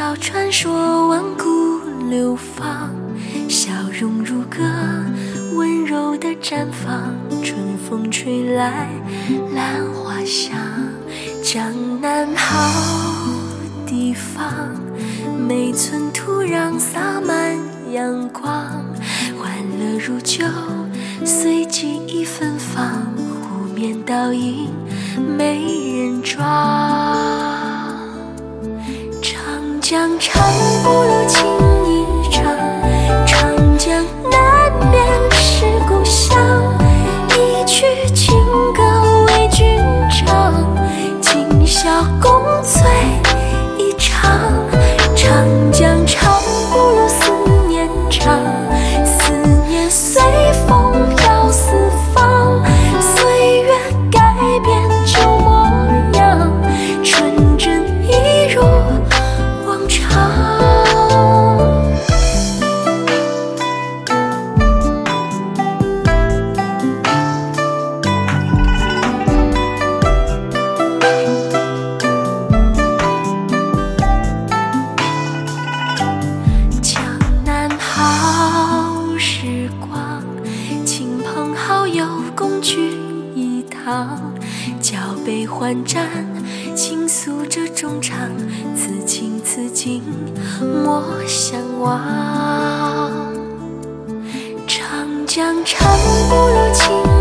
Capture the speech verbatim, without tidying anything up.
道传说万古流芳，笑容如歌，温柔的绽放。春风吹来兰花香，江南好地方，每寸土壤洒满阳光。欢乐如酒，随记忆芬芳，湖面倒影没人撞。长江长不如情一场，长江南边是故乡。一曲情歌为君唱，今宵共醉一场。长江长不如思念长，思念随风飘四方。岁月改变旧模样，纯真一如往常。江南好时光，亲朋好友共聚一堂，交杯欢盏，倾诉着衷肠，此情此景莫相忘。长江长不如情